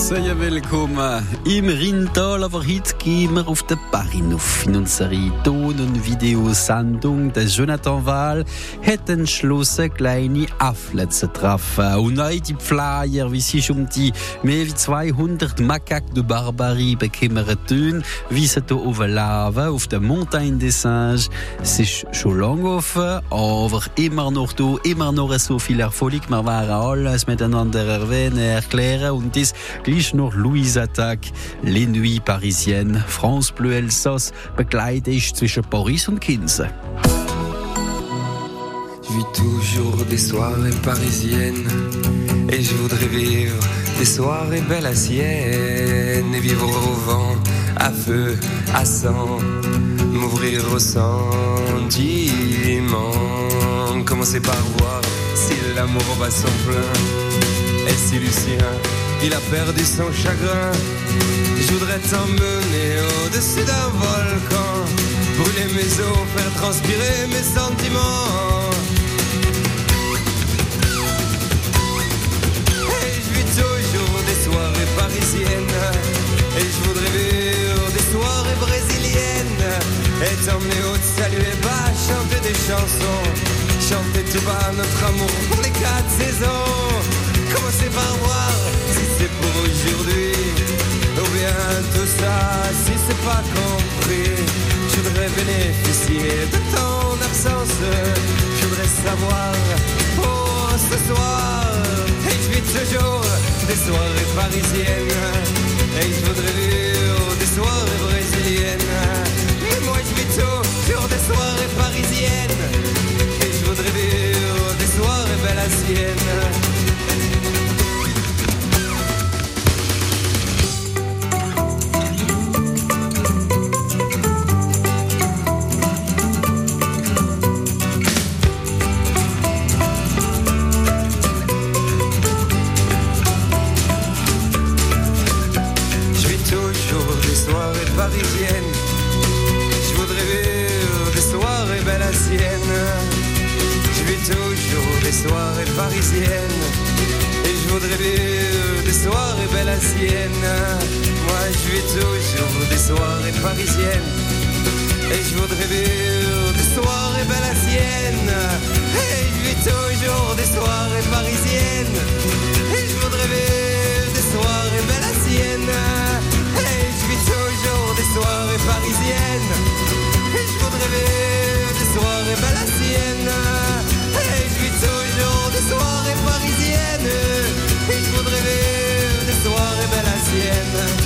Sehr willkommen im Rheintal, aber heute gehen wir auf den Bahnhof. In unserer Ton- und Videosendung. Der Jonathan Wahl hat entschlossen, kleine Affle zu treffen. Und auch die Flyer, wie sich die mehr wie 200 Macaques de Barbarie bekommen tun, wie sie hier overleben auf der Montagne des Singes. Es ist schon lange offen, aber immer noch da, immer noch so viel Erfolg. Wir werden alles miteinander erklären und das gleich noch Louise Attaque, Les Nuits Parisiennes, France Bleu Elsass, begleitet ist zwischen Paris und Kinsen. Je vis toujours des soirées parisiennes et je voudrais vivre des soirées belles à Sienne et vivre au vent, à feu, à sang, m'ouvrir au sentiment. Commencer par voir si l'amour bat son plein et si Lucien il a perdu son chagrin. Je voudrais t'emmener au-dessus d'un volcan, brûler mes os, faire transpirer mes sentiments. Et je vis toujours des soirées parisiennes et je voudrais vivre des soirées brésiliennes et t'emmener au salut et bas, chanter des chansons, chanter tout bas notre amour pour les 4 saisons. Commencer par voir si c'est pour aujourd'hui ou bien tout ça si c'est pas compris. Je voudrais bénéficier de ton absence, je voudrais savoir pour ce soir. Et je vis toujours des soirées parisiennes et je voudrais vivre des soirées brésiliennes. Mais moi je vis toujours des soirées parisiennes et je voudrais vivre des soirées belles à Sienne. Parisienne, je voudrais vivre des soirées belles à Sienne. Je vis toujours des soirées parisiennes et je voudrais vivre des soirées belles à Sienne. Moi je vis toujours des soirées parisiennes et je voudrais vivre des soirées belles à Sienne. Et je vis toujours des soirées parisiennes et je voudrais vivre des soirées belles à Sienne. Des soirées parisiennes et je voudrais vivre des soirées belles à Sienne. Et je vis toujours des soirées parisiennes et je voudrais vivre des soirées belles à Sienne.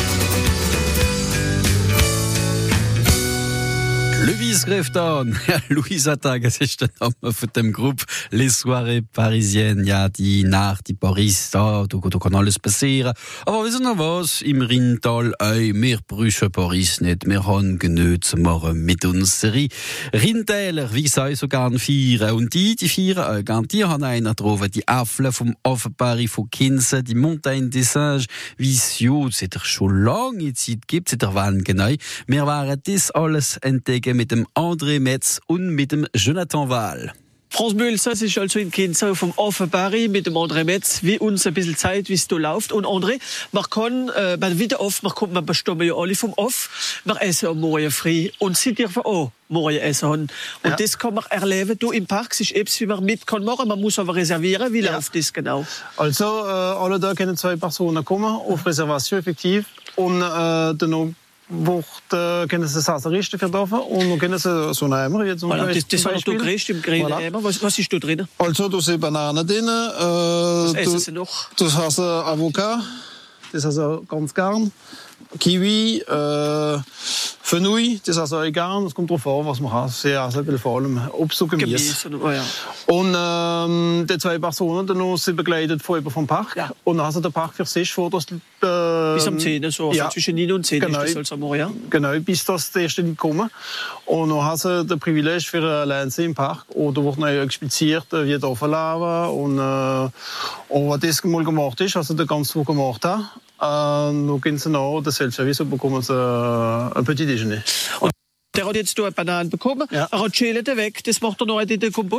Louise Grefton, Louise Attaque, das ist der Name von dem Gruppe Les Soirées Parisiennes. Ja, die Nacht, die Paris, da kann alles passieren. Aber wissen Sie was? Im Rheintal, wir brauchen Paris nicht. Wir haben genug zu machen mit unseren Rheintäler, wie sie so gern feiern. Und die feiern auch gern. Die haben einen getroffen, die Affle vom Affenparis von Kinsen, die Montagne des Singes, wie es ja seit schon lange Zeit gibt, seit der Wann genau. Wir werden das alles entdecken mit dem André Metz und mit dem Jonathan Wahl. France Bleu Elsass ist also in Kinzau vom Affenparis mit dem André Metz, wie uns ein bisschen Zeit, wie es da läuft. Und André, man kann bei der Wiederoff, man bestimmen ja alle vom Off, wir essen am Morgen früh und sie dürfen auch morgen essen haben. Und ja, das kann man erleben, du im Park, es ist etwas, wie man mit kann machen, man muss aber reservieren. Wie läuft das genau? Also, alle da können 2 Personen kommen, auf Reservation effektiv, und dann können sie Sassaristen verdorfen und dann können sie so einen Eimer jetzt zum Beispiel. Das hast du gekriegt im grünen Eimer. Was ist da drin? Also, da sind Bananen drin. Was essen sie noch? Das heißt Avocat, das heißt ganz gern. Kiwi, Fenouil, das heißt auch gern. Es kommt darauf an, was man hat. Sie essen vor allem Obst und Gemüse. Oh ja. Und die 2 Personen dann sind begleitet von jemandem vom Park. Ja. Und dann hat der Park für sich vor, dass bis am 10. So, ja, zwischen 9 und 10 genau, ist das also morgen, ja? Genau, bis das die erste nicht kommen. Und dann haben sie das Privileg für allein im Park. Oder wird dann expliziert, wie da verlaufen. Und was das mal gemacht ist, also der ganz Tag gemacht hat. Dann gehen sie nach der Self-Service und bekommen sie ein Petit Déjeuner. Und der hat jetzt hier eine Banane bekommen, ja. Er hat die Schäle weg, das macht er noch in den Kompost.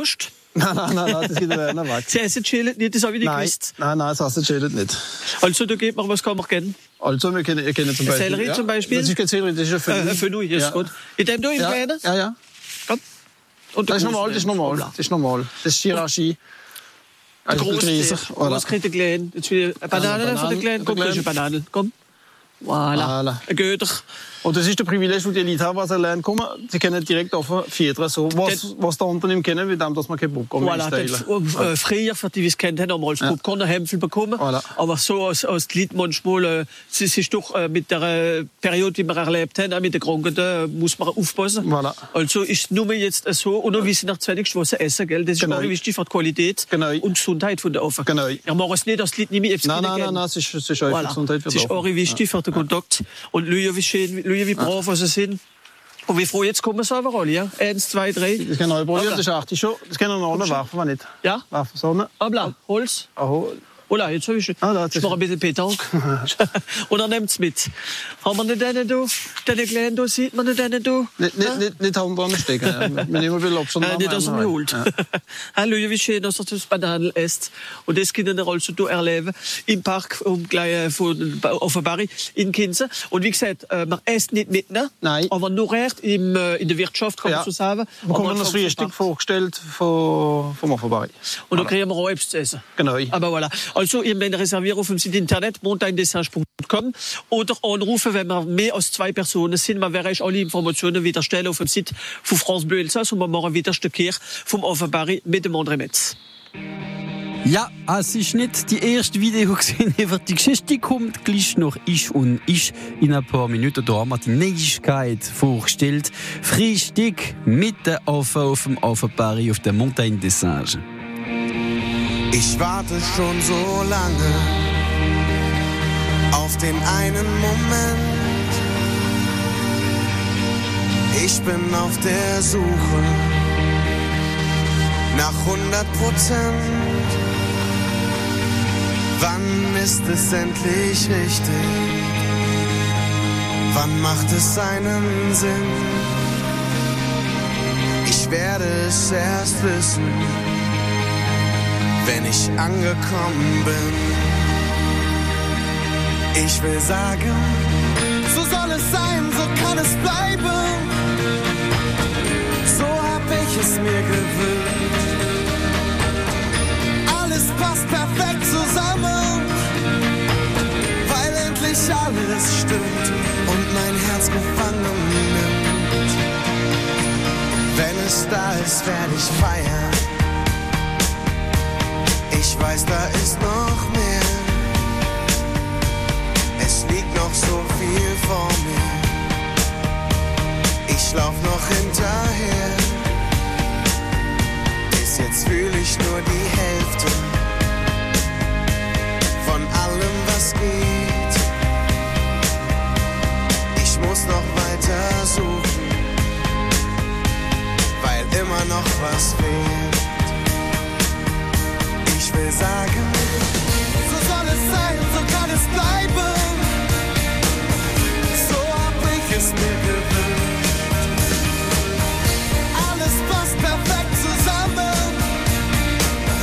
Nein, das geht ja nicht weg. Sie essen Schälet nicht, das habe ich nicht gewusst. Nein, das heißt Schälet nicht. Also, da geht man, was kann man kennen? Also, wir kennen zum Beispiel... Sellerie zum Beispiel? Das ist kein Sellerie, das ist ein Fenui. Fenui, ist gut. In dem du im Kleinen? Ja. Komm. Und Das ist normal. Das ist Hierarchie. Was kriegt der Kleine? Jetzt wieder eine Banane von der Kleinen. Komm, kriegst du eine Banane. Komm. Voilà. Ein Göder. Und das ist der Privileg, wo die Leute haben, was lernen kommen. Sie können direkt auf Vierter, so was da unten im kennen, wie dem, dass man kein Popcorn mehr früher, für die, die es kennt, haben wir als Popcorn einen Hämpfel bekommen. Voilà. Aber so als die Leute manchmal, es ist doch mit der Periode, die wir erlebt haben, auch mit der Krankheit, muss man aufpassen. Voilà. Also ist nur jetzt so, und dann wissen nach 20 was essen, gell? Das ist auch wichtig für die Qualität und Gesundheit von der Offen. Genau. Ja, machen es nicht, dass die Leute nicht mehr Nein, es ist auch für Gesundheit. Das ist auch wichtig für den Kontakt. Und Lüja, wie schön, wie brav sie sind. Und wie froh jetzt kommen sie aber alle, ja? 1, 2, 3. Das kann neu probieren, das ist 80 schon. Das können wir noch werfen, wir nicht. Ja? Werfen Sonne. Abla, Holz. Oder, jetzt habe ich schon. Ich mache ein bisschen Petanque. Und dann nehmt es mit. Haben wir nicht einen da? Den Kleinen da, sieht man nicht einen da? Nicht haben dran stecken. Wir nehmen ein bisschen Abstand. Nicht, dass er mich holt. Hallo, wie schön, dass er das Bananen isst. Und das können wir also da erleben. Im Park, gleich auf der Barri, in Kinsen. Und wie gesagt, man isst nicht mit, ne? Nein. Aber nur recht in der Wirtschaft, kann man so sagen. Wir bekommen das Frühstück vorgestellt vom Offenbari. Und dann kriegen wir auch etwas zu essen. Genau. Aber voilà. Also, ihr könnt reservieren auf dem Site Internet montagnedessinges.com oder anrufen, wenn wir mehr als 2 Personen sind. Wir werden euch alle Informationen wieder stellen auf dem Site von France Bleu Elsass und wir machen wieder ein Stückchen vom Offenbari mit dem André Metz. Ja, es ist nicht die erste Video gesehen über die Geschichte, die kommt gleich noch ich in ein paar Minuten. Da haben wir die Neuigkeit vorgestellt. Frühstück mit der Ofen auf dem Offenbari auf der Montagne des Singes. Ich warte schon so lange auf den einen Moment. Ich bin auf der Suche nach 100%. Wann ist es endlich richtig? Wann macht es einen Sinn? Ich werde es erst wissen, wenn ich angekommen bin. Ich will sagen, so soll es sein, so kann es bleiben. So hab ich es mir gewünscht. Alles passt perfekt zusammen, weil endlich alles stimmt und mein Herz gefangen nimmt. Wenn es da ist, werde ich feiern. Ich weiß, da ist noch mehr. Es liegt noch so viel vor mir. Ich lauf noch hinterher. Bis jetzt fühl ich nur die Hälfte von allem, was geht. Ich muss noch weiter suchen, weil immer noch was fehlt. Ich will sagen, so soll es sein, so kann es bleiben. So hab ich es mir gewünscht. Alles passt perfekt zusammen,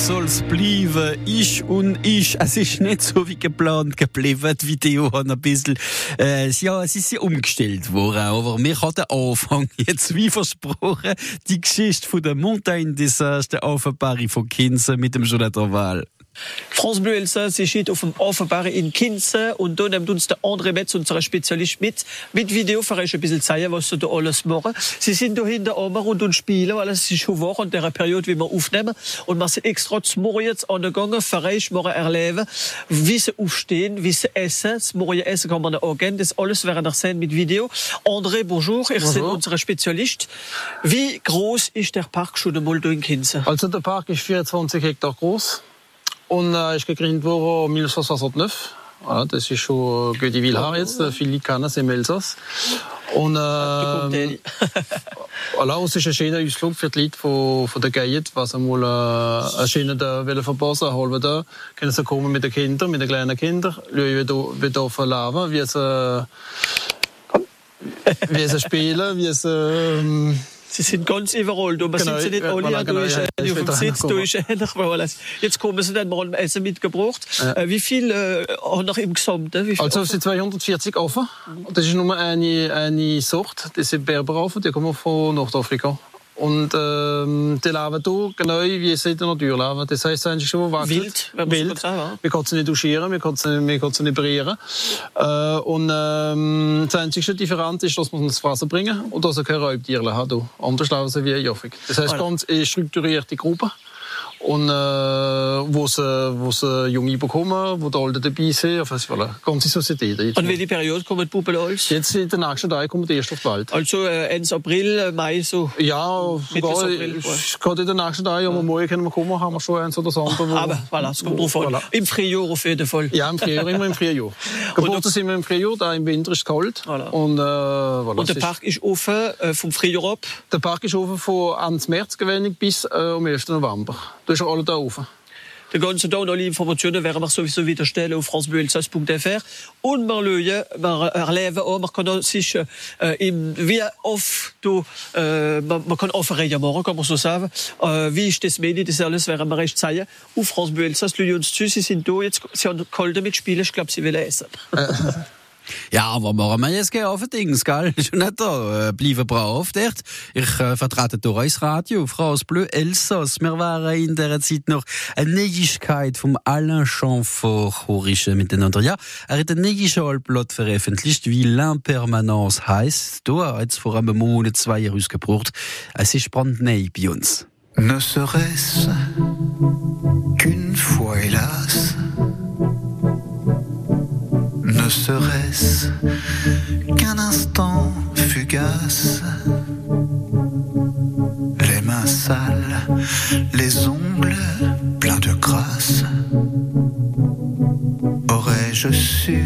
soll's bleiben, ich und ich. Es ist nicht so wie geplant geblieben. Die Video hat ein bisschen, es ist ja umgestellt worden. Aber mir hat der Anfang jetzt wie versprochen, die Geschichte von der Montagne des Sages, der Offenbarung von Kinsen mit dem Jonathan Wahl. France Bleu Elsass steht auf dem Offenbaren in Kinse und da nimmt uns der André Metz, unser Spezialist, mit Video für euch ein bisschen zeigen, was sie da alles machen. Sie sind da hinter Amar und spielen, weil es ist schon Woche in der Periode, wie wir aufnehmen. Und wir sind extra zum Morgen jetzt angegangen, für euch morgen erleben, wie sie aufstehen, wie sie essen. Das Morgen essen kann man auch gehen. Das alles werden wir sehen mit Video. André, bonjour. Ich bin unser Spezialist. Wie groß ist der Park schon einmal da in Kinse? Also der Park ist 24 Hektar groß. Und ist gegründet worden 1969. Ja, das ist schon gute Wilhaar jetzt. Viele kennen es im Elsass. Und voilà, es ist ein schöner Ausflug für die Leute von der Gegend, was einmal einen schönen verpassen wollen. Da können sie kommen mit den Kindern, mit den kleinen Kindern, schauen, wie da verlaufen, wie sie spielen, wie sie... Sie sind ganz überall. Da sind sie nicht alle. Da ist einer auf dem Sitz, da ist einer. Jetzt kommen sie dann mal Essen mitgebracht. Ja. Wie viel haben noch im Gesamten? Also es sind 240 Affen. Das ist nur eine Sorte. Das sind Berberaffen, die kommen von Nordafrika. Und die leben hier genau wie sie in der Natur leben. Das heisst, sie sind schon wild. Wild. Wir können sie nicht duschieren, wir können sie nicht berieren. Und das einzige Differenz ist, dass wir sie ins Fressen bringen und dass sie keine Raubtiere haben. Anders leben sie wie ein Joffig. Das heisst, ganz strukturierte Gruppe. Und wo sie Junge bekommen, wo die Alten dabei sind, also voilà, ganze Societät. Und welche Periode kommen die Puppen alles? Jetzt in den nächsten Tagen kommen die erst auf die Welt. Also Ende April, Mai so? Ja, sogar gerade in den nächsten Tagen, aber morgen können wir kommen, haben wir schon eins oder das andere. Aber voilà, es kommt drauf an. Voilà. Im Frühjahr auf jeden Fall. Ja, im Frühjahr, immer im Frühjahr. Geburten sind wir im Frühjahr, da im Winter ist es kalt. Voilà. Und der Park ist offen vom Frühjahr ab? Der Park ist offen von Ende März gewöhnlich bis am 11. November. Da ist alle da offen. Den ganzen Tag alle Informationen werden wir sowieso wieder stellen auf francebleuelsass.fr. Und wir erleben auch, man kann sich wie oft man kann aufregen machen, kann man so sagen. Wie ist das Medien, das alles werden wir recht zeigen. Auf France Bleu Elsass, Leute uns zu, sie sind da, jetzt, sie haben kalt mitspielen, ich glaube, sie wollen essen. Ja, aber machen wir jetzt gehen auf ein Dings, gell? Schon nicht da, bleiben brav dort. Ich vertrete hier als Radio, France Bleu Elsass. Wir waren in dieser Zeit noch eine Neuigkeit vom Alain Chamfort horischen miteinander. Ja, hat ein neues Schallblatt veröffentlicht, wie L'Impermanence heisst. Da hat es vor einem Monat 2 Jahre rausgebracht. Es ist brandneu bei uns. Ne serait-ce qu'une fois, hélas, ne serait-ce qu'un instant fugace, les mains sales, les ongles pleins de crasse, aurais-je su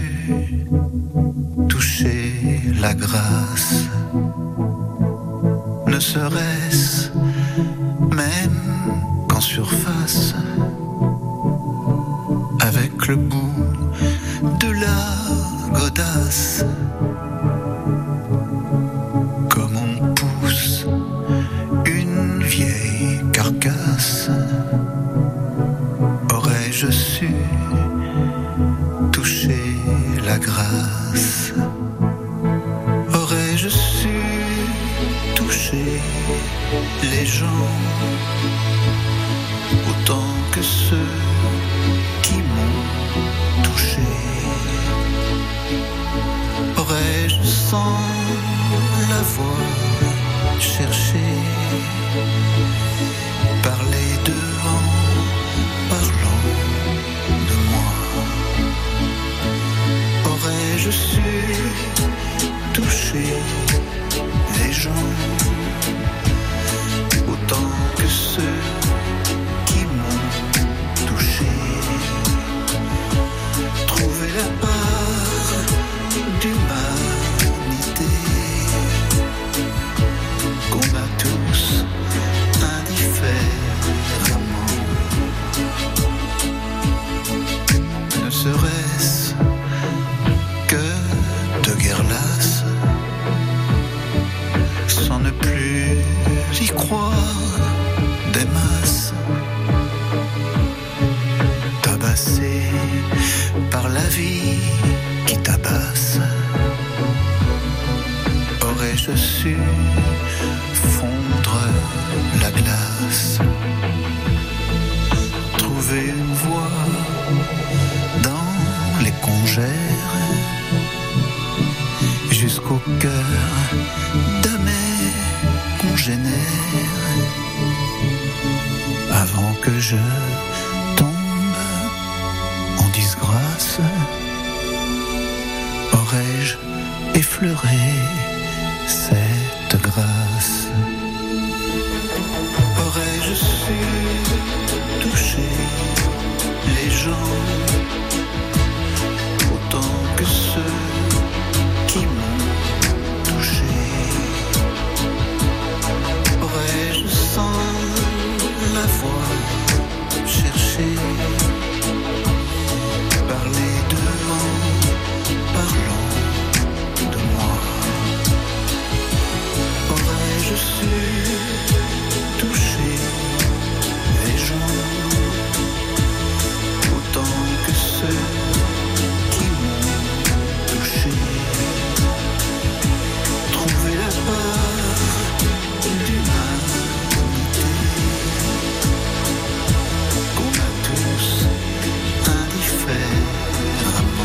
toucher la grâce, ne serait-ce même qu'en surface, avec le bout de la godasse, comme on pousse une vieille carcasse, aurais-je su toucher la grâce, aurais-je su toucher les gens autant que ceux qui m'ont touché, aurais-je sans l'avoir cherché parler d'eux en parlant de moi, aurais-je su toucher les gens autant que ceux qui m'ont touché, trouver la part d'humanité qu'on a tous grâce, trouver une voie dans les congères jusqu'au cœur de mes congénères avant que je tombe en disgrâce. Aurais-je effleuré cette grâce? Aurais-je su toucher les gens autant que ceux qui m'ont touché? Aurais-je sans l'avoir cherché parler d'eux en parlant de moi? Aurais-je su toucher les gens autant que ceux qui m'ont touché? Trouver la part d'humanité qu'on a tous indifféremment.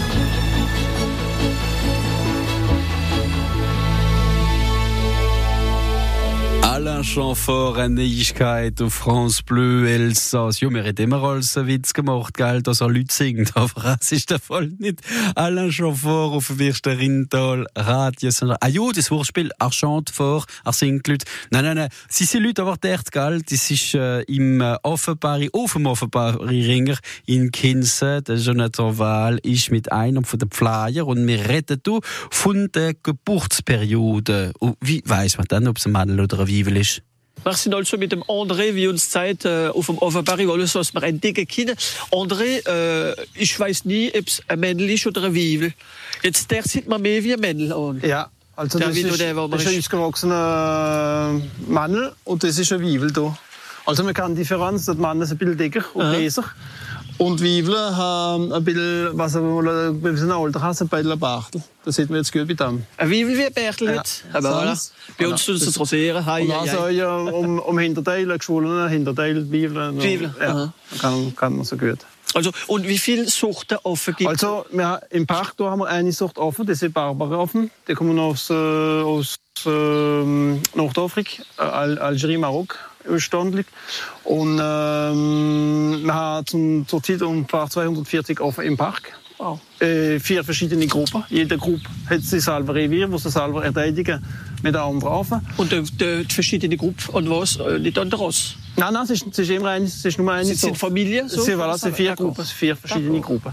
Alain Chamfort, eine Neuigkeit auf France Bleu, Elsass. Ja, wir haben immer als Witz gemacht, gell, dass Leute singt, aber es ist der Fall nicht. Alain Chamfort auf dem Rintal Radio. Ja, das Wortspiel, er chante fort, er singt Leute. Nein. Sie sind Leute aber dort, gell, das ist im Offenbari, auf dem Offenbari-Ringer in Kinsen. Der Jonathan Wahl ist mit einem von den Flyer und wir reden hier von der Geburtsperiode. Und wie weiss man dann, ob es ein Mädel oder ein Weibel ist? Wir sind also mit dem André, wie uns Zeit auf dem Offenbari, alles was wir entdecken können. André, ich weiß nie, ob es ein Männel ist oder ein Weibel. Jetzt der sieht man mehr wie ein Männel an. Ja, also Der das wie ist, nur der, wo man das ist ein ist. ausgewachsener Mann und das ist ein Weibel da. Also man kann die Differenz, der Mann ist ein bisschen dicker und größer. Und Weibel haben ein bisschen, was ein bisschen Alter hat, ein bisschen Bachtel. Das sieht man jetzt gut bei dem. Ein Weibel wie ein Bärtel Ja. hat. Aber voilà. Sonst- Bei uns tun sie es rasieren. Hei, Und hei, also hei. ja, um Hinterteil, geschwollene Hinterteil, Weibel. Weibel, Ja, kann man so gut. Also, und wie viele Sorten offen gibt es? Also im Park da haben wir eine Sorte offen, das ist Barbara offen. Die kommen aus Nordafrika, Algerien, Marokko ursprünglich. Und wir haben zur Zeit ungefähr 240 offen im Park. Wow. 4 verschiedene Gruppen. Jede Gruppe hat sie selber Revier, wo sie selber verteidigen mit der anderen offen. Und die verschiedenen Gruppen und was? Nicht an der Ross? Nein, es ist immer eine, es ist nur eine. Sind Familien? So? Es sind 4 Gruppen, 4 verschiedene Gruppen.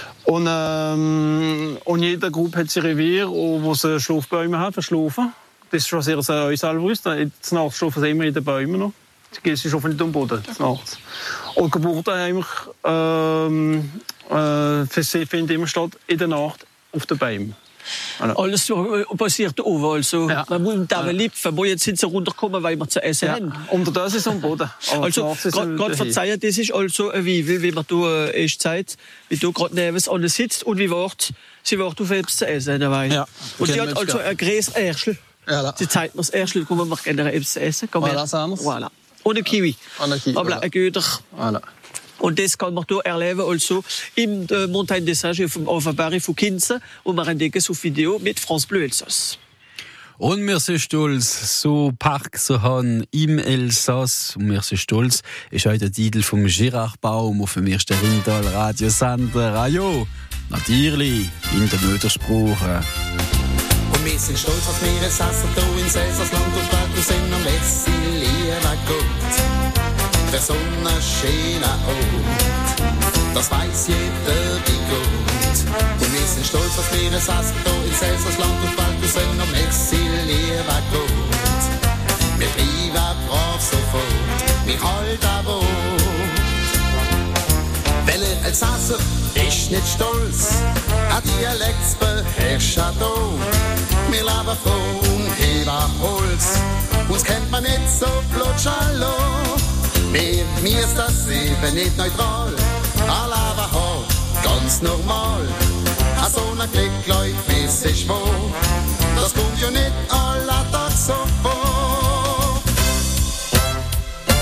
Und jede Gruppe hat sein Revier, wo sie Schlafbäume hat, für Schlafen. Das ist schon sehr euch selber aus. Nachts schlafen sie immer in den Bäumen noch. Sie schlafen nicht am Boden, nachts. Und Geburten eigentlich, findet immer statt in der Nacht auf den Bäumen. Alles so passiert oben. Also, Ja. man muss da lieb, wo jetzt sind sie runtergekommen, weil wir zu essen Ja. haben. Unter das ist am Boden. Aber Also, nachts ist gerade daheim. verzeihen, das ist also ein Weibel, wie man da erst Zeit, wie du gerade neben an sitzt und wie wart, sie wart auf etwas zu essen. Ja. Und sie Kennen hat wir also jetzt ein größeres Ärschel. Ja, Sie zeigt mir das Ärschel, wo man gerne etwas zu essen. Komm her. Voilà, Sanders. Voilà. Und ein Kiwi. Und ein Kiwi, Aber voilà. ein Göder. Voilà. Und das kann man hier erleben, also im Montagne des Sages vom Offenbari von Kinsen. Und wir entdecken es auf Video mit France Bleu Elsass. Und wir sind stolz, so Park zu haben im Elsass. Und wir sind stolz, ist heute der Titel vom Girard Baum auf dem ersten Rintal Radiosender. Ah ja, natürlich, in der Muttersprache. Und wir sind stolz auf Meeresasser, da in Elsassland und bald sind am Westsee gut. Der Sonne schöner Ort, das weiß jeder wie gut. Und wir sind stolz auf Meeresasser, da in Elsassland und bald sind am Westsee gut. Wir bleiben brav sofort, wir halten Wort. Welcher Elsasser ist nicht stolz, ein Dialektsbeherrscher da. Wir leben von Heberholz, uns kennt man nicht so blutschallo. Mir ist das eben nicht neutral, alle leben halt ganz normal. A so ein Glück, Leute, weiss ich wo, das kommt ja nicht alle Tag so vor.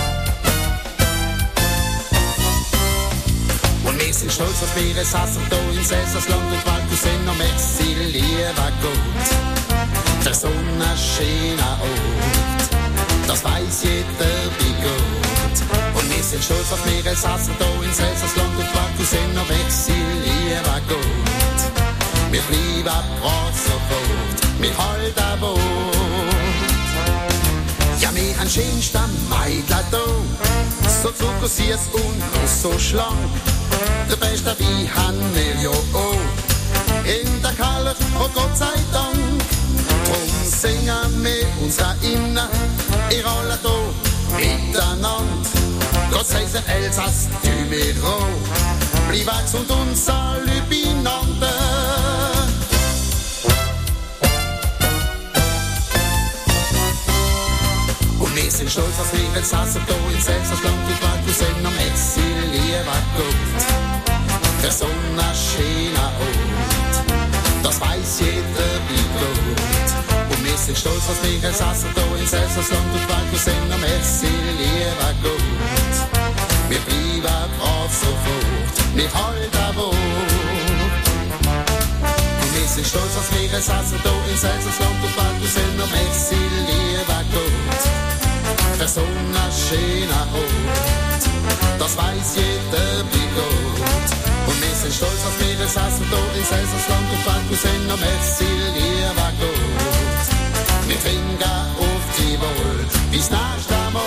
sind stolz auf wir saßen da in Elsassland und Valkusen und merci, lieber Gott. Der Sonne schöner Ort, das weiß jeder wie gut. Und wir sind stolz auf wir saßen da in Elsassland und Valkusen und merci, lieber Gott. Wir bleiben brav sofort, wir halten Wort. Ja, wir haben schönste Meidler da, so zuckersüß und so schlank. Der beste Wein haben wir ja auch, in der Keller, oh Gott sei Dank. Drum singen wir uns da innen, ihr alle da miteinander. Gott sei der Elsass, du mit Roh, bleib wachs und uns alle beieinander. Wir sind stolz auf wir Elsassen da in Elsassland und Valkusen am Exil, lieber Gott. Der Sonne schöner Ort, das weiß jeder wie gut. Und wir sind stolz auf wir Elsassen da in Elsassland und Valkusen am Exil, lieber Gott. Wir bleiben brav sofort, wir halten Wort. Und wir sind stolz auf wir Elsassen da in Elsassland und Valkusen am Exil, lieber Gott. Der Sonne schöner Ort, das weiß jeder wie gut. Und wir sind stolz auf wir saßen da in Elsassland und Valkusen am Exil, lieber gut. Wir trinken auf die Wohl, bis nächste Mal.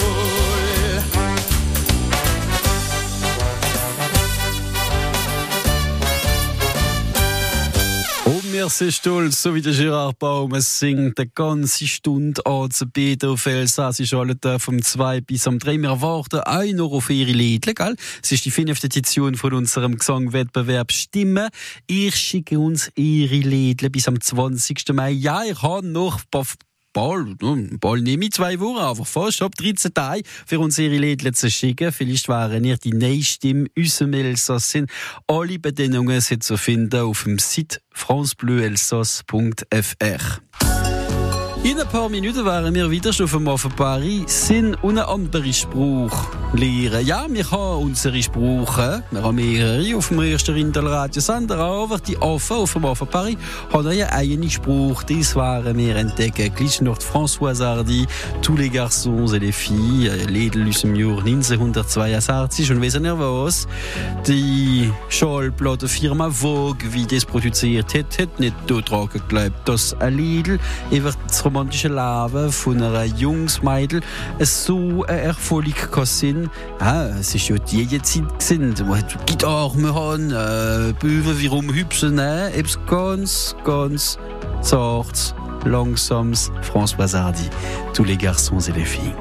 Wir sind stolz, so wie der Gerard Baum. Es singt eine ganze Stunde an zu beten auf Elsassisch, alle vom 2 bis am 3. Wir warten auch noch auf Ihre Lieder, gell? Es ist die 5. Edition von unserem Gesangwettbewerb Stimme. Ich schicke uns Ihre Lieder bis am 20. Mai. Ja, ich habe noch bald nehme ich 2 Wochen, aber fast ab 13 Tage für uns ihre Lieder zu schicken. Vielleicht wären ihr die nächste in unserem Elsass. Sind alle Bedingungen sind zu finden auf dem Site francebleuelsass.fr. In ein paar Minuten wären wir wieder schon auf dem Hafen Paris, sind und einen anderen Spruch lernen. Ja, wir haben unsere Sprüche, wir haben mehrere auf dem ersten Rintal-Radiosender, aber die Affen auf dem Hafen Paris haben einen eigenen Spruch. Das waren wir entdecken. Gleich noch Françoise Hardy, tous les garçons et les filles, Lied aus dem Jahr 1962. Und wissen ihr was? Die Schallplattenfirma Vogue, wie das produziert hat nicht daran geglaubt, dass ein Lied über das romantische Leben von einer Jungsmeidel so ein Erfolg kann sein. Es ist ja die Zeit gewesen, wo Gitarren haben, Bühnen wie rumhüpfen, etwas ganz, ganz zartes, langsames. Françoise Hardy, tous les garçons et les filles.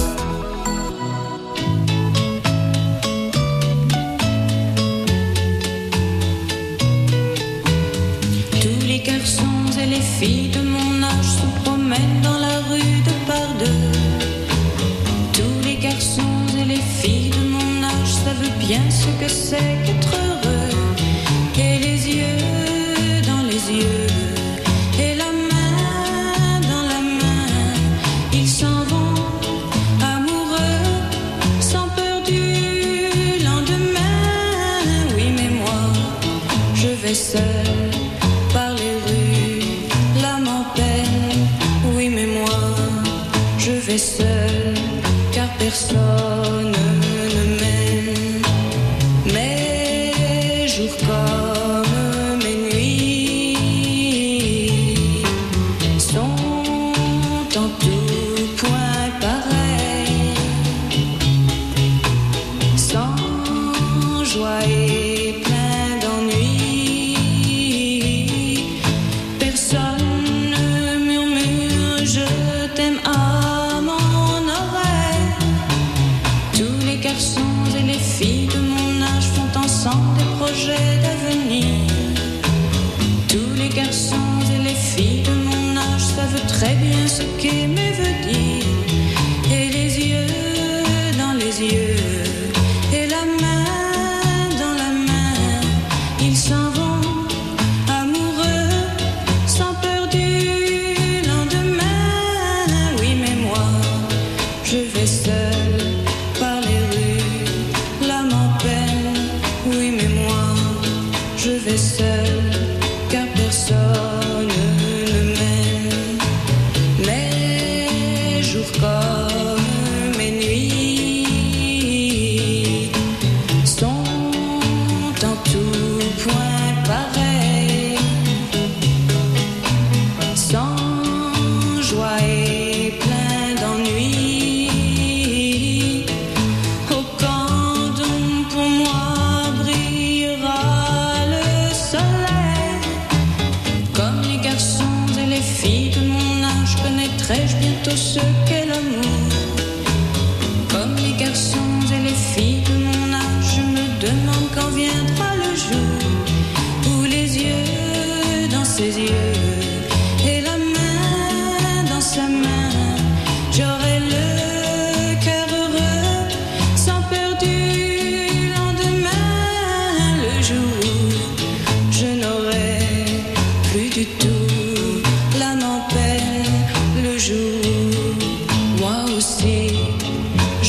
Tous les garçons et les filles de mon âge se promènent dans la rue de par deux. Tous les garçons et les filles de mon âge savent bien ce que c'est qu'être heureux. Et les yeux dans les yeux, et la main dans la main, ils s'en vont amoureux, sans peur du lendemain. Oui, mais moi, je vais seul par les rues, l'âme en peine. Oui, mais moi, je vais seul, car personne ne m'aime. Mes jours comme mes nuits sont en tout point pareils, sans joie et plein d'ennui. Personne ne murmure je t'aime à mon oreille. Tous les garçons et les filles de mon âge font ensemble des projets d'avenir. Tous les garçons et les filles de mon âge savent très bien ce qu'aimer veut dire. Et les yeux dans les yeux, et la main dans la main, ils s'en vont amoureux, sans peur du lendemain. Oui, mais moi, je vais seul par les rues, l'âme en peine. Oui, mais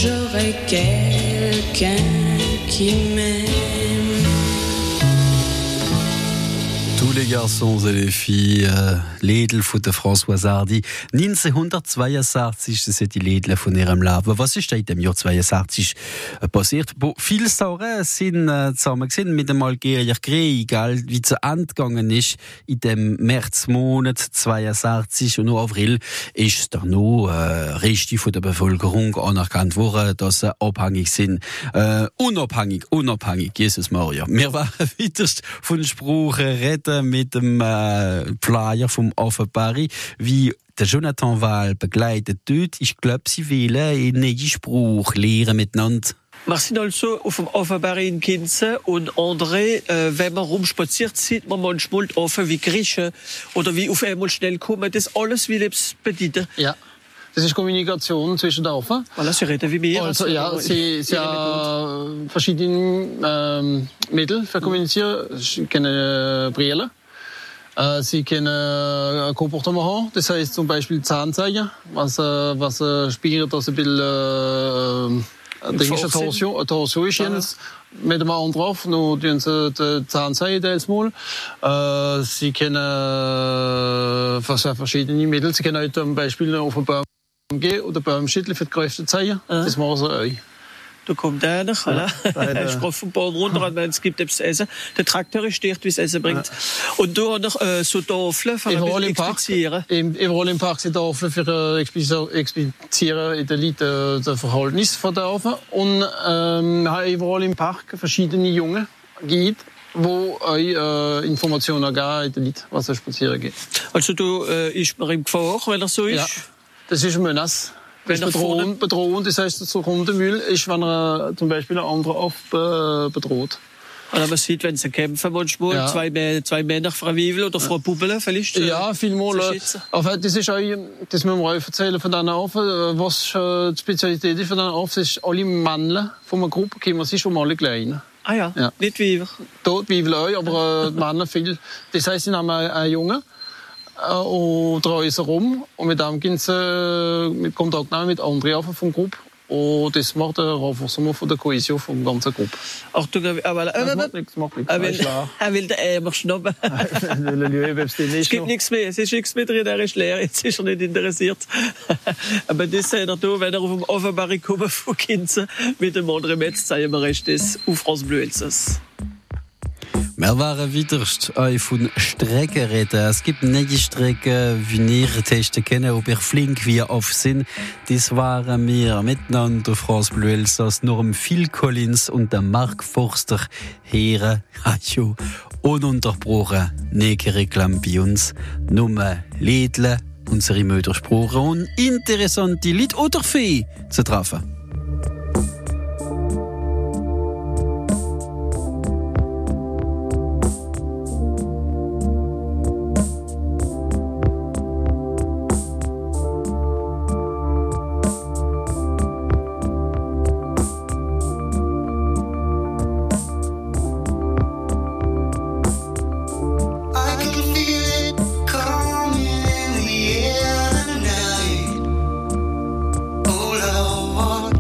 j'aurai quelqu'un qui m'aime. Tous les garçons et les filles, Liedl von der Françoise Hardy. 1982, das sind die Liedl von ihrem Leben. Was ist da in dem Jahr 82 passiert? Wo viele Sauren sind zusammen gewesen mit dem Algerier Krieg, wie zu Ende gegangen ist in dem Märzmonat 82 und im April ist da noch richtig von der Bevölkerung anerkannt worden, dass sie abhängig sind. Unabhängig, Jesus Maria. Wir waren weiterst von Spruch reden mit dem Flyer vom Offenbari, wie der Jonathan Wahl begleitet dort. Ich glaube, sie wollen einen neuen Spruch lernen miteinander. Wir sind also auf dem Offenbari in Kinze und André, wenn man rumspaziert, sieht man manchmal offen wie Griechen oder wie auf einmal schnell kommen. Das alles will es bedeuten. Ja. Das ist Kommunikation zwischen den Affen. Voilà, sie reden wie wir. Also, ja, sie haben verschiedene Mittel für kommunizieren. Sie können Brille. Sie können Comportement haben. Das heißt zum Beispiel Zahnzeichen, was spiegelt, dass ein bisschen Torsion ist. Mit dem anderen drauf, nur tun sie die Zahnzeichen teils mal. Sie können verschiedene Mittel. Sie können zum Beispiel auf den Baum gehen oder Baum schütteln für die Kräfte zeigen. Das machen sie euch. Da kommt einer, ja, er sprach vom Baum runter und es gibt etwas Essen. Der Traktor steht, wie es Essen bringt. Und da noch so Tafeln für ein explizieren. Überall im Park sind Tafeln für explizieren in der Leute das Verhältnis von der Affen. Und wir haben überall im Park verschiedene Jungen gibt, wo euch Informationen geben in der Leute, was spazieren geht. Also da ist man im Gefahr, wenn er so ist? Ja, das ist ein Menace. Das ist bedrohen, das heißt, so kommt der Müll, ist, wenn er zum Beispiel einen anderen oft bedroht. Also man sieht, wenn sie kämpfen manchmal, ja. zwei Männer, Frau Wiewel oder Frau Bubbele vielleicht. Ja, vielmal. Aber das ist auch, das müssen wir euch erzählen von diesen Affen, was die Spezialität ist von diesen Affen, ist alle Männer von einer Gruppe kommen, sie schon mal alle klein. Ah ja, nicht Wiewel. Dort Wiewel auch, aber die Männer viel. Das heißt, sie haben einen Jungen. Und drehen sie rum und mit dem gehen sie mit Kontakt nehmen mit anderen Affen vom Gruppe. Und das macht ein Renforcement von der Kohäsion von der ganzen Gruppe. Achtung, das macht nichts. Er will den Eimer schnappen. Es gibt nichts mehr, es ist nichts mehr drin, er ist leer, jetzt ist er nicht interessiert. Aber das sagt er da, wenn er auf dem Offenbari kommt von Kinze mit dem anderen Metz, sagen wir das auf France Bleu Elsass. Wir waren wieder von Strecken reden. Es gibt neue Strecken, wie ihr testen können, ob ihr flink wie auf sind. Das waren wir miteinander auf France Bleu Elsass, nur Phil Collins und der Mark Forster Heere. Ununterbrochen, nicht Reklam bei uns. Nur Liedle, unsere Muttersprache und interessante Lied oder Fee zu treffen. What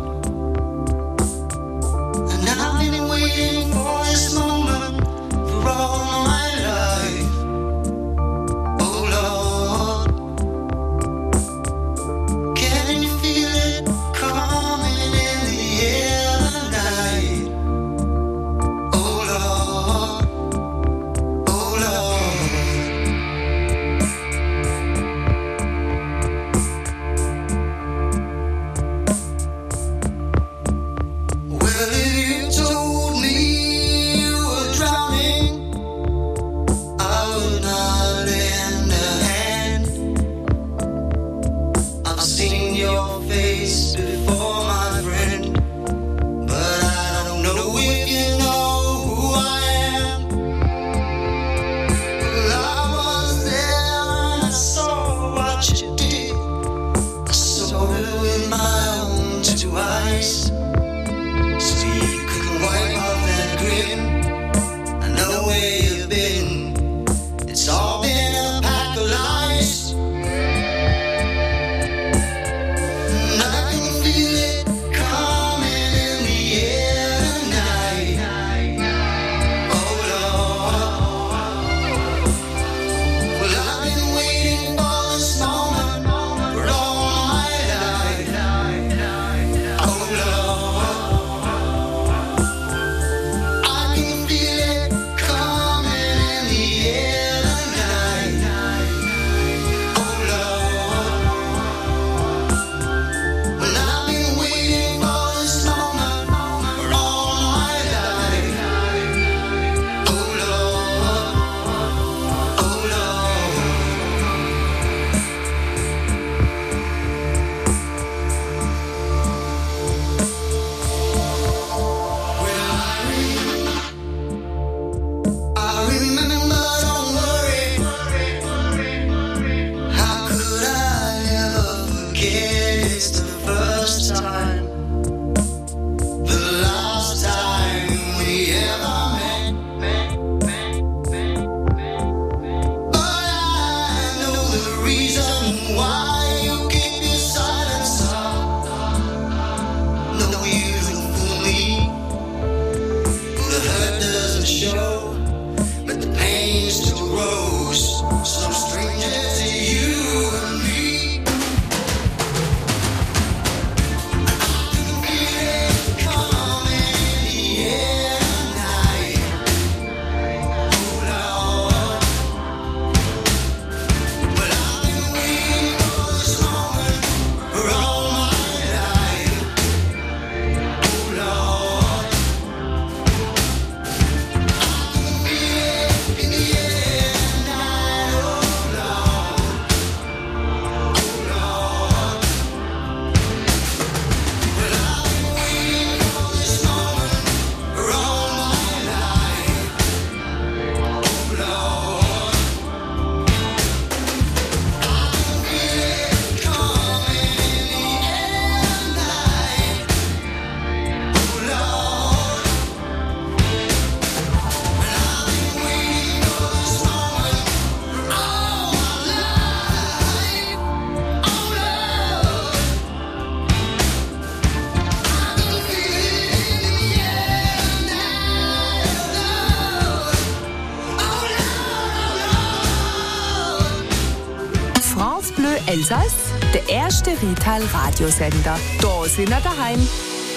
Elsass, der erste Rital-Radiosender. Da sind wir daheim.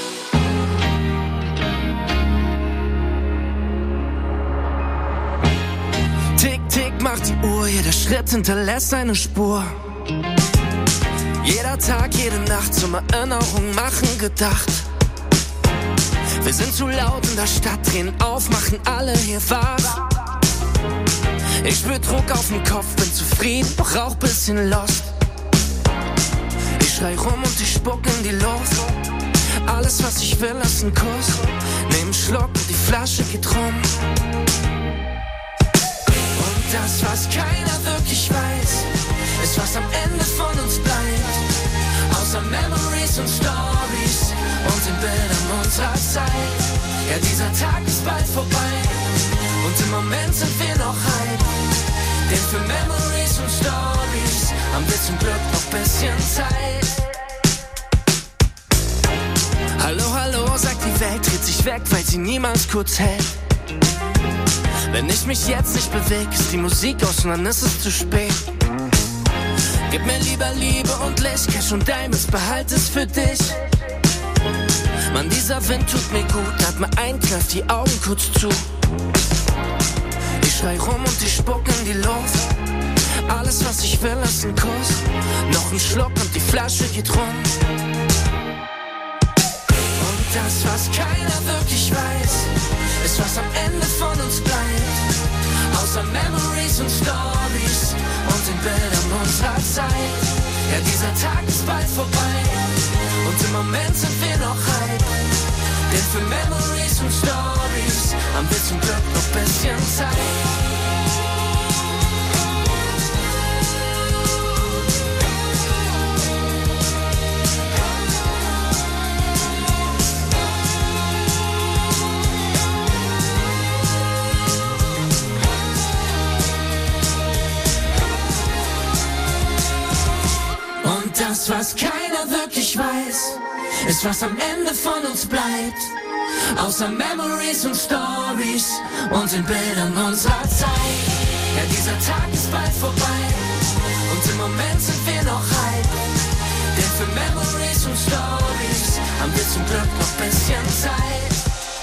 Tick, tick macht die Uhr, jeder Schritt hinterlässt eine Spur. Jeder Tag, jede Nacht zum Erinnerung machen gedacht. Wir sind zu laut in der Stadt, drehen auf, machen alle hier wach. Ich spür Druck auf den Kopf, bin zufrieden, doch auch bisschen lost. Ich schrei rum und ich spuck in die Luft. Alles, was ich will, ist ein Kuss. Nehm einen Schluck und die Flasche geht rum. Und das, was keiner wirklich weiß, ist, was am Ende von uns bleibt. Außer Memories und Stories und den Bildern unserer Zeit. Ja, dieser Tag ist bald vorbei und im Moment sind wir noch hype. Denn für Memories und Stories haben wir zum Glück noch bisschen Zeit. Hallo, hallo, sagt die Welt, dreht sich weg, weil sie niemals kurz hält. Wenn ich mich jetzt nicht bewege, ist die Musik aus und dann ist es zu spät. Gib mir lieber Liebe und Licht, Cash und Diamonds, behalt es für dich. Mann, dieser Wind tut mir gut, atme ein, kneif die Augen kurz zu. Ich schrei rum und ich spuck in die Luft. Alles, was ich will, ist ein Kuss. Noch ein Schluck und die Flasche geht rum. Und das, was keiner wirklich weiß, ist, was am Ende von uns bleibt. Außer Memories und Stories und den Bildern unserer Zeit. Ja, dieser Tag ist bald vorbei und im Moment sind wir noch hype. Denn für Memories und Stories haben wir zum Glück noch bisschen Zeit. Das, was keiner wirklich weiß, ist, was am Ende von uns bleibt. Außer Memories und Stories und den Bildern unserer Zeit. Ja, dieser Tag ist bald vorbei und im Moment sind wir noch hype. Denn für Memories und Stories haben wir zum Glück noch bisschen Zeit.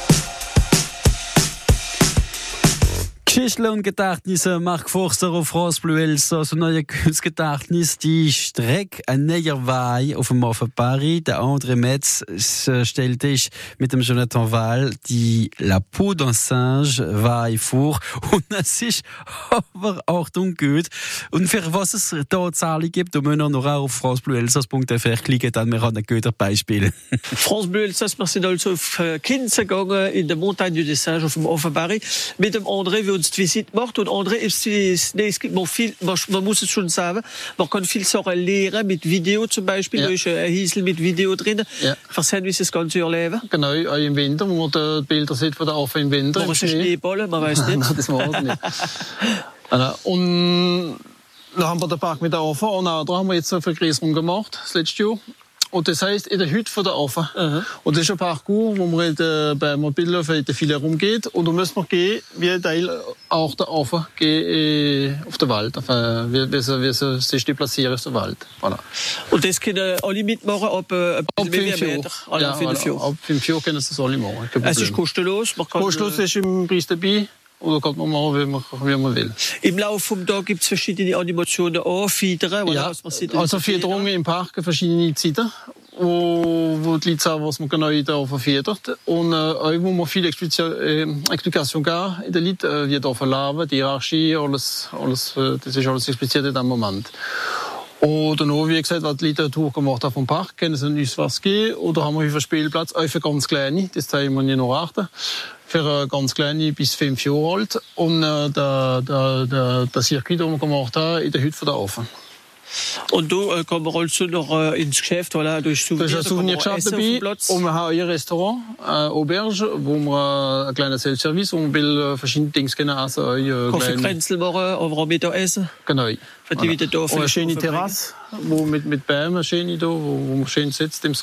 Geschichten und Gedächtnisse, Marc Forster auf France Bleu Elsass, ein neues Gedächtnis, die Strecke ein neuer Weih auf dem Hafen Paris. Der André Metz stellt sich mit dem Jonathan Wall die La Peau d'un Singe Weih vor. Und es ist aber Achtung gut. Und für was es da Zahlen gibt, da müssen wir noch auf francebleuelsass.fr klicken, dann wir haben ein gutes Beispiel. France Bleu Elsass, wir sind also auf Kinz gegangen in der Montagne des Singes auf dem Hafen Paris mit dem André, wie uns die Visite macht. Und André, es gibt noch viel, man muss es schon sagen, man kann viel Sachen lernen mit Video zum Beispiel. Da ist ein Hiesel mit Video drin. Versehen, wie sie das ganze Jahr leben. Genau, auch im Winter, wo man die Bilder sieht von der Affen im Winter. Machen sie Schneeballen, man weiß nicht. Nein, das machen wir nicht. Und dann haben wir den Park mit der Affen und auch da haben wir jetzt eine Vergrößerung gemacht, das letzte Jahr. Und das heisst, in der Hütte von der Affen. Und das ist ein Parcours, wo man beim Mobilläufen viel herumgeht. Und da müssen wir gehen, wie ein Teil auch der Affen gehen auf den Wald. Wie sie sich deplatzieren auf den Wald. Voilà. Und das können alle mitmachen ab 5 Jahren? Ja, ab 5 Jahren können sie das alle machen. Es ist kostenlos? Kostenlos ist im Preis dabei. Oder kann man machen, wie man will. Im Laufe des Tages gibt es verschiedene Animationen auch, Fiedern. Ja, also Fiederungen im Park, verschiedene Zeiten, wo die Leute sagen, was man genau da verfiedert. Und auch wo man viel Explikation gab in den Leuten, wie da verlaufen, die Hierarchie, alles, das ist alles expliziert in dem Moment. Oder noch, wie gesagt, was die Leute durchgemacht haben vom Park, können sie uns was geben. Oder haben wir hier einen Spielplatz, auch für ganz Kleine, das zeigen wir nicht noch achten. Für ganz Kleine bis 5 Jahre alt. Und der Circuit, den wir gemacht haben, in der Hütte von der Affen. Und da kommen wir also noch ins Geschäft, voilà, durch Souvenir. Da ist ein Souvenirgeschäft dabei. Und wir haben ein Restaurant, eine Auberge, wo wir ein kleines Selbstservice, wo wir verschiedene Dinge können essen. Kaffeekränzel machen, aber auch Mittagessen. Genau. Für die wieder da und eine schöne Terrasse, wo mit Bäumen, schöne da, wo man schön sitzt im Sommer.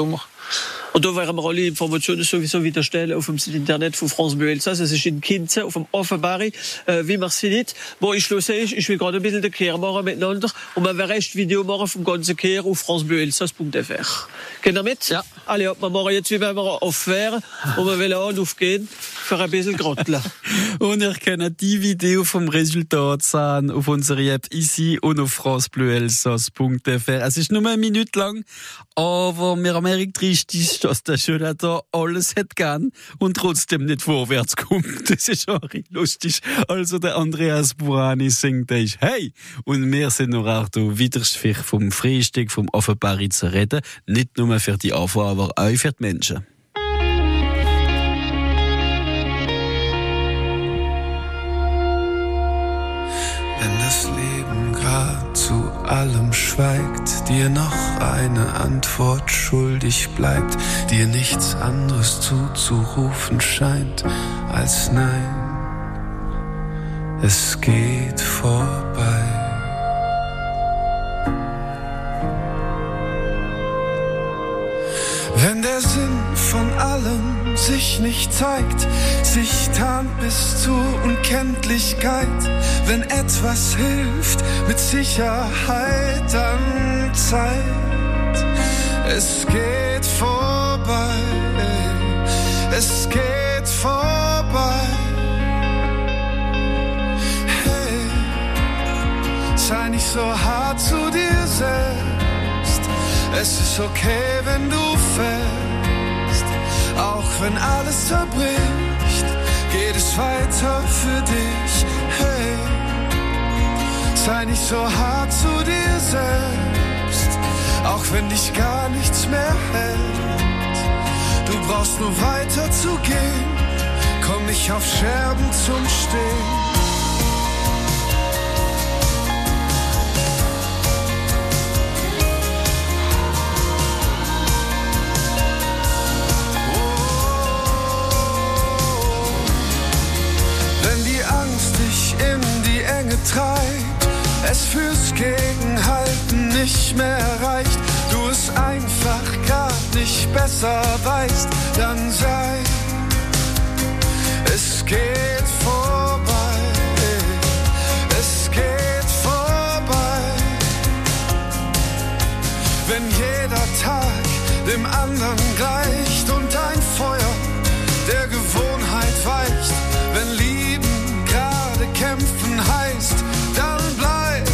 Und da werden wir alle Informationen sowieso wieder stellen auf dem Internet von France Bleu Elsass. Es ist in Kinze, auf dem Offenbari, wie man sieht. Wo ich los sehe, ich will gerade ein bisschen den Kehr machen miteinander. Und wir werden erst Video machen vom ganzen Kehr auf francebleuelsass.fr. Geht ihr mit? Ja. Alle, wir machen jetzt, wie wenn wir off wären. Und wir wollen auch aufgehen für ein bisschen Grotteln. Und ihr könnt die Video vom Resultat sehen auf unserer App ici und auf francebleuelsass.fr. Es ist nur eine Minute lang, aber mir am richtig ist, dass der Jonathan alles hat gern und trotzdem nicht vorwärts kommt. Das ist auch lustig. Also der Andreas Burani singt euch «Hey!» und wir sind noch auch da wieder vom Frühstück, vom Offenbari zu reden. Nicht nur für die Anfang, aber auch für die Menschen. Wenn das Leben grad zu allem schweigt, dir noch eine Antwort schuldig bleibt, dir nichts anderes zuzurufen scheint als Nein, es geht vorbei. Wenn der Sinn von allem sich nicht zeigt, sich tarnt bis zur Unkenntlichkeit, wenn etwas hilft, mit Sicherheit dann Zeit. Es geht vorbei, es geht vorbei. Hey, sei nicht so hart zu dir selbst, es ist okay, wenn du fällst, auch wenn alles zerbricht, geht es weiter für dich. Hey, sei nicht so hart zu dir selbst, auch wenn dich gar nichts mehr hält. Du brauchst nur weiter zu gehen, komm nicht auf Scherben zum Stehen. Treibt, es fürs Gegenhalten nicht mehr reicht, du es einfach grad nicht besser weißt, dann sei, es geht vorbei, es geht vorbei. Wenn jeder Tag dem anderen gleicht und ein Feuer der Gewohnheit weicht, wenn Lieben gerade kämpfen heißt, dann bleib,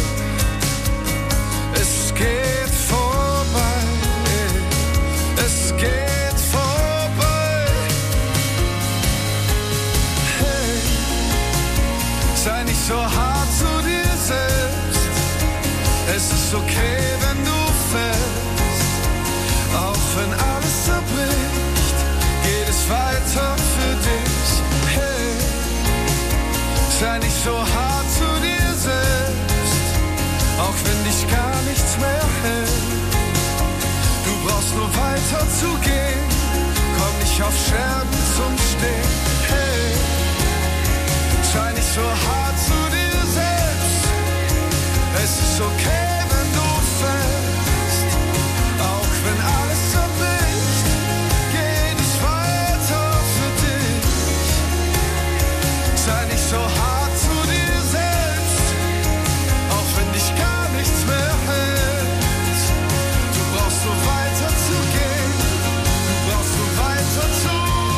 es geht vorbei, es geht vorbei. Hey, sei nicht so hart zu dir selbst, es ist okay, wenn du fällst, auch wenn alles zerbricht, geht es weiter für dich. Hey, sei nicht so hart zu dir selbst, auch wenn dich gar nichts mehr hält. Du brauchst nur weiter zu gehen, komm nicht auf Scherben zum Stehen. Hey, sei nicht so hart zu dir selbst, es ist okay, wenn du fällst, auch wenn alles zerbricht, geht es weiter für dich. Sei nicht so hart zu dir selbst, auch wenn dich gar nichts mehr hält. Du brauchst nur weiter zu gehen, du brauchst nur weiter zu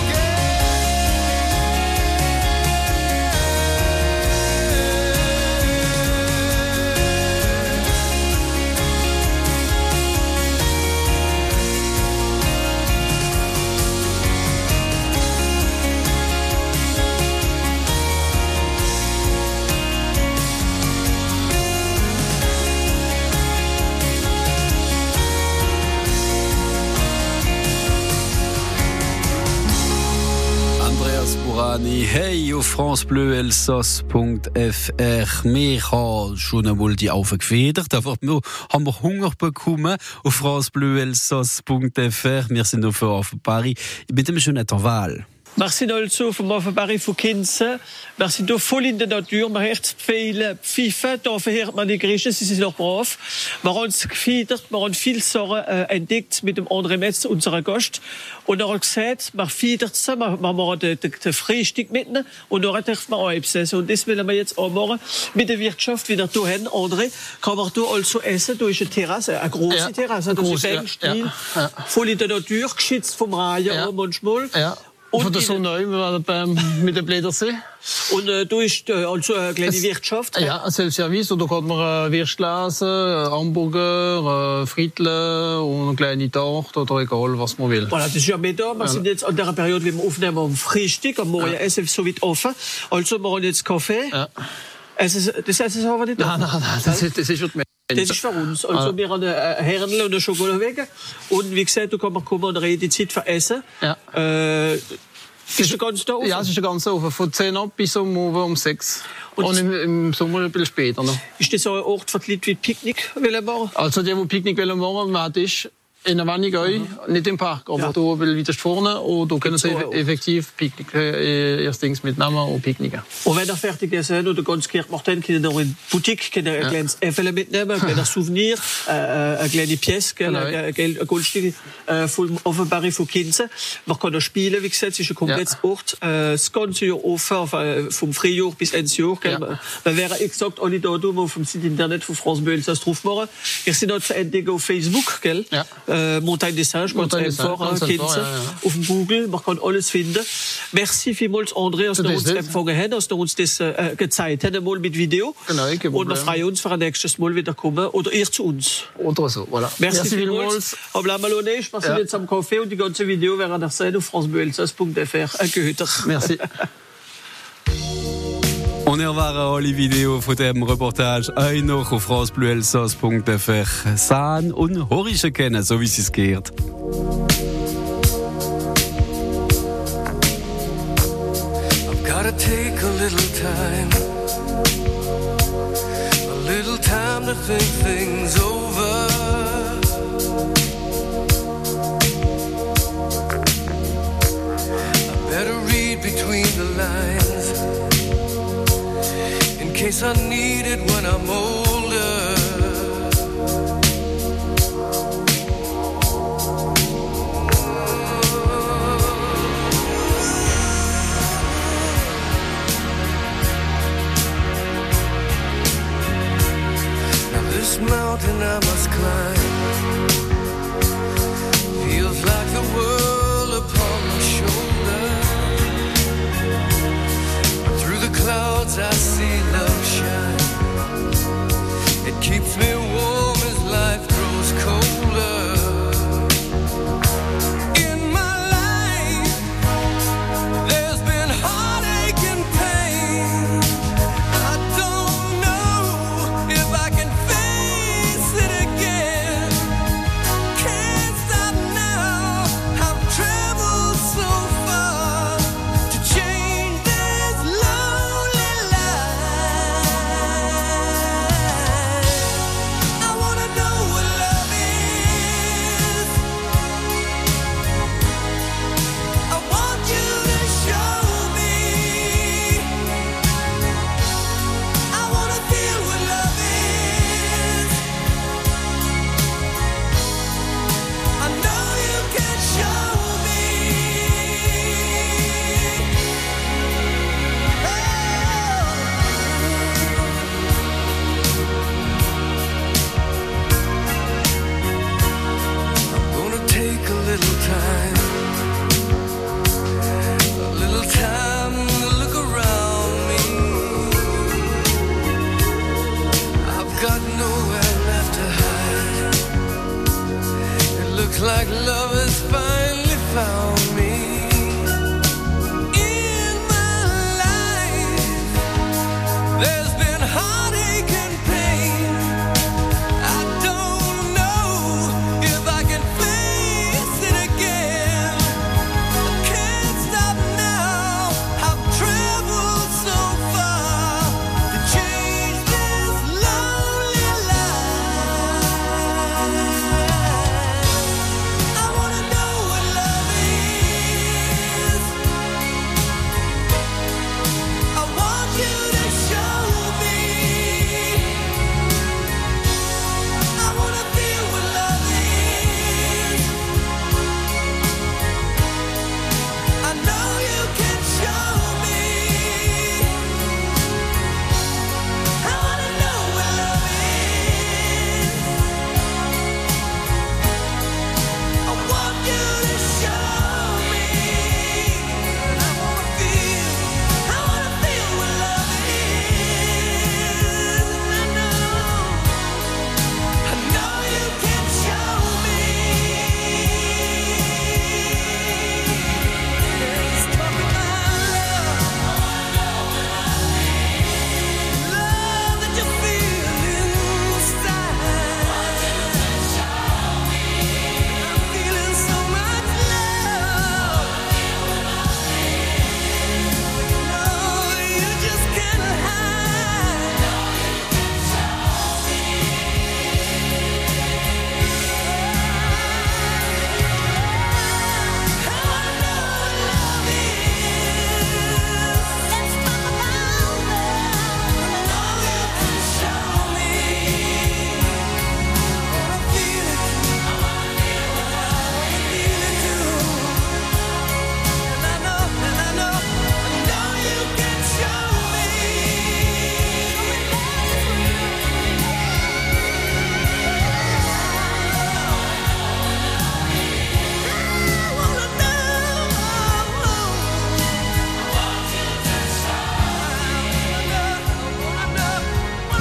Hey, auf francebleuelsass.fr. Wir haben schon einmal die aufgefedert, aber wir haben Hunger bekommen auf francebleuelsass.fr. Wir sind auf Paris mit dem Jonathan Wahl. Wir sind also vom Offenbari von Kinsen. Wir sind hier voll in der Natur. Man hört viele Pfeifen. Da hört man die Griechen, sie sind noch brav. Wir haben uns gefiedert, wir haben viele Sachen entdeckt mit dem André Metz, unserem Gast. Und er hat gesagt, man fiedert sie, wir machen den Frühstück mitnehmen und dann dürfen wir auch essen. Und das wollen wir jetzt auch machen mit der Wirtschaft, wie wir hier haben. André, kann man hier also essen. Da ist eine Terrasse, eine große Terrasse. Da ist ein Stil, voll in der Natur, geschützt vom Raja manchmal. Ja. Von der Sonne mit dem Blädersee. Und da ist also eine kleine Wirtschaft. Ja, ein Selbstservice. Und da kann man Würstlasen, Hamburger, Friedle und eine kleine Torte oder egal, was man will. Voilà, das ist ja mit da. Wir sind jetzt an der Periode, wie wir aufnehmen, am Frühstück, am Morgen essen so weit offen. Also wir haben jetzt Kaffee. Ja. Das Essen haben wir nicht da. Nein, das ist schon mehr. Das ist für uns. Also wir haben ein Herrn und eine Schokolade. Und wie gesagt, da kann man kommen und reden, die Zeit für Essen. Ja. Ist der ganz da offen? Ja, es ist der ganz offen. Von 10 ab bis um 6. Und im Sommer ein bisschen später noch. Ist das so ein Ort für die Leute wie Picknick machen? Also die Picknick machen, man hat ist in der Wanne gehen, nicht im Park, aber da wieder vorne und da können sie effektiv Picknick erst Dings mitnehmen und picknicken. Und wenn ihr fertig sind oder ganz kehrt macht, dann können ihr in die Boutique ein kleines Äffel mitnehmen, ein kleines Souvenir, eine kleine Pièce, ein Goldstück vom Offenbari von Kinsen. Man kann auch spielen, wie gesagt, es ist ein komplettes Ort, das ganze Jahr offen, vom Frühjahr bis Ende Jahr. Wir wären exakt alle da, auf dem Site Internet von France Bleu Elsass drauf machen. Wir sind auch zu entdecken auf Facebook, gell? Montagne des Singes, ganz einfach, auf dem Google, man kann alles finden. Merci vielmals, André, dass du uns empfangen hast, dass du uns das gezeigt hast, mal mit Video. Genau, und wir freuen uns, für ein nächstes Mal wieder kommen, oder ihr zu uns. Oder so, voilà. Merci vielmals. Aber bleiben wir noch nicht, wir sind jetzt am Café und die ganze Video werden ihr sehen auf francebleuelsass.fr. Gehüter. Merci. On erwaren alle Video von dem Reportage auch noch auf francebleuelsass.fr sehen und hören können, so wie es geht. I've gotta take a little time to think things over. I better read between the lines in case I need it when I'm older. Now this mountain I must climb feels like the world upon my shoulder. Through the clouds I see love shine. It keeps me warm as life grows colder. In my life there's been heartache and pain. I don't know if I can face it again.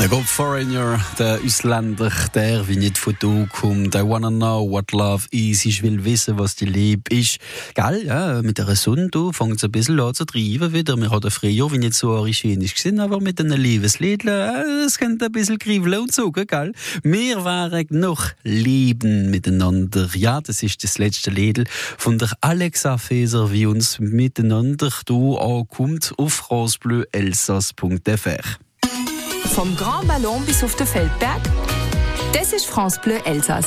Der Gott Foreigner, der Ausländer, der wie nicht von da kommt. I wanna know what love is. Ich will wissen, was die Liebe ist. Gell, ja, mit der Sonne fängt es ein bisschen an zu treiben wieder. Wir hatten früher wie nicht so originalisch gesehen, aber mit den Liebesliedern, es könnte ein bisschen kriveln und zugen, gell. Wir waren noch lieben miteinander. Ja, das ist das letzte Lied von der Alexa Feser, wie uns miteinander hier ankommt auf francebleuelsass.fr. Vom Grand Ballon bis auf den Feldberg, das ist France Bleu Elsass.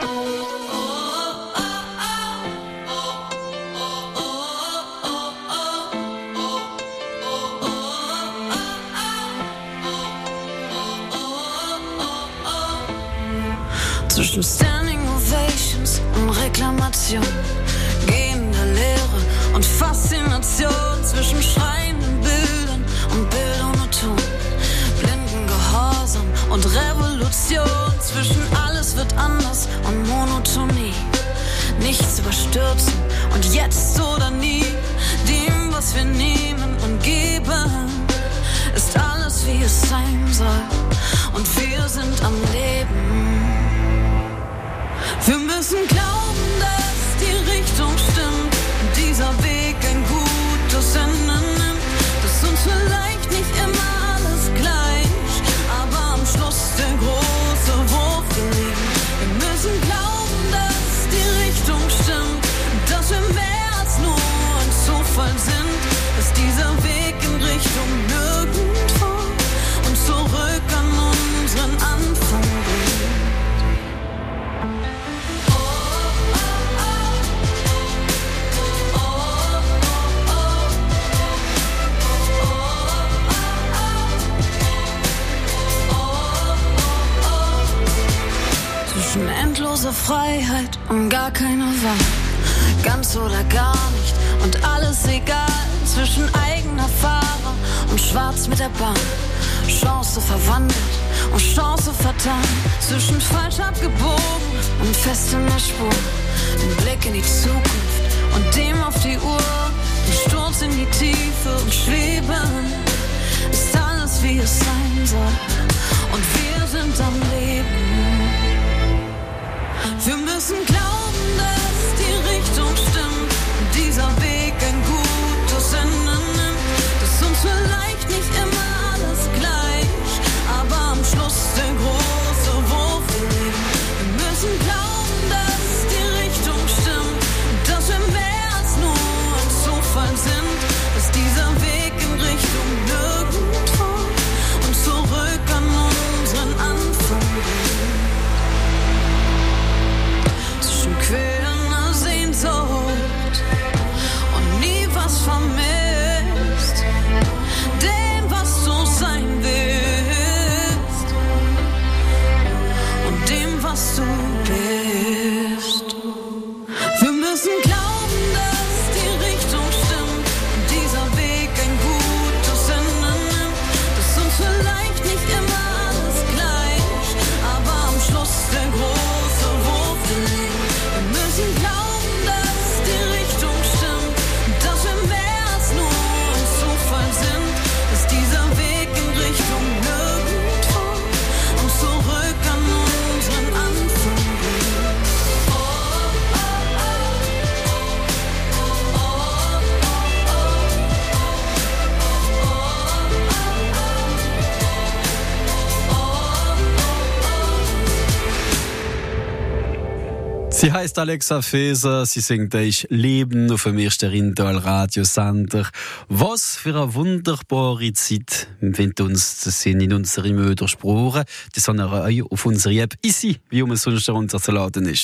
Zwischen Standing Ovations und Reklamation, gehender Lehre und Faszination, zwischen schreienden Bildern und Bild ohne Ton, blinden Gehorsam und Revolution, zwischen alles wird anders und Monotonie, nichts überstürzen und jetzt oder nie, dem was wir nehmen und geben, ist alles wie es sein soll und wir sind am Leben. Wir müssen glauben, dass die Richtung stimmt, dieser Weg ein gutes Ende nimmt, dass uns vielleicht nicht immer alles gleich, aber am Schluss der große Wurf gelingt. Wir müssen glauben, dass die Richtung stimmt, dass wir mehr als nur ein Zufall sind, dass dieser Weg in Richtung nirgendwo und zurück an unseren Anfang bringt. Endlose Freiheit und gar keine Wahl, ganz oder gar nicht und alles egal, zwischen eigener Fahrer und schwarz mit der Bahn, Chance verwandelt und Chance vertan, zwischen falsch abgebogen und fest in der Spur, ein Blick in die Zukunft und dem auf die Uhr, ein Sturz in die Tiefe und Schweben, ist alles wie es sein soll und wir sind am Leben. Wir müssen glauben, dass die Richtung stimmt, dieser Weg ein gutes Ende nimmt, dass uns vielleicht nicht immer alles gleich, aber am Schluss der große Wurf gelingt. Wir müssen glauben, dass die Richtung stimmt, dass wir mehr als nur ein Zufall sind, dass dieser Weg in Richtung nirgendwo und zurück an unseren Anfang bringt. Quälender Sehnsucht und nie was vermisst, dem was du sein willst und dem was du bist. Wir müssen glauben, dass die Richtung stimmt und dieser Weg ein gutes Ende nimmt, dass uns vielleicht nicht immer alles gleich, aber am Schluss der große Wurf gelingt. Wir müssen glauben, dass die Richtung stimmt, dass wir mehr als nur ein Zufall sind, dass dieser Weg in Richtung nirgendwo und zurück an unseren Anfang bringt. Sie heißt Alexa Feser, sie singt euch Leben auf dem ersten Rintal Radiosender. Was für eine wunderbare Zeit, wenn uns das sind in unsere Mördersprache. Das haben wir auf unserer App ici, wie es sonst runterzuladen ist.